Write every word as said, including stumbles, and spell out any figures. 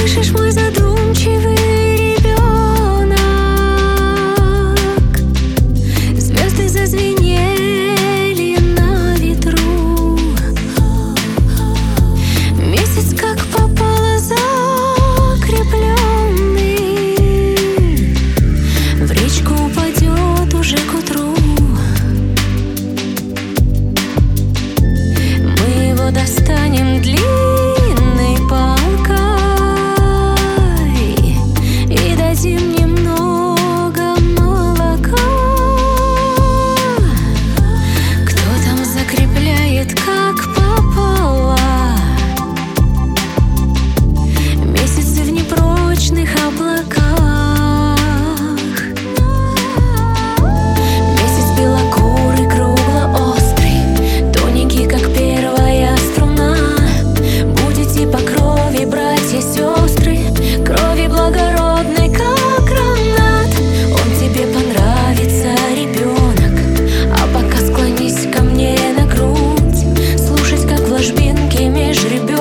Слышишь, мой задумчивый ребенок? Звезды зазвенели на ветру. Месяц как попало закрепленный в речку упадет уже к утру. Мы его достанем длинной палкой и дадим немного молока. Кто там закрепляет, как попало? Месяцы в непрочных облаках. Месяц белокурый, круглоострый, тоненький, как первая струна. Будете по крови братья, сестры, крови благородной, как гранат. Он тебе понравится, ребенок, а пока склонись ко мне на грудь, слушать, как в ложбинке меж ребер